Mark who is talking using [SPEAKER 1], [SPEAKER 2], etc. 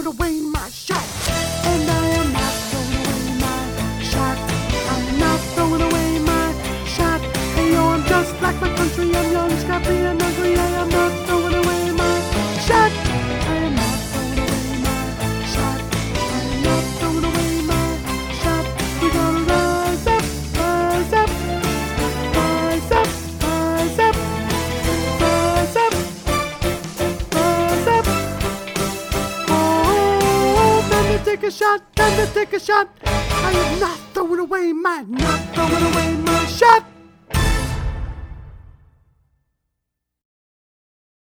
[SPEAKER 1] throwing away my shot. And I am not throwing away my shot. I'm not throwing away my shot. Hey yo, I'm just like my country. I'm young, scrappy, and ugly. I am not throwing away my shot. I am not throwing away my shot. I am not throwing away my shot. We gotta rise up, rise up, rise up, rise up, rise up, rise up. Oh, time to take a shot, time to take a shot. I am not throwing away my shot.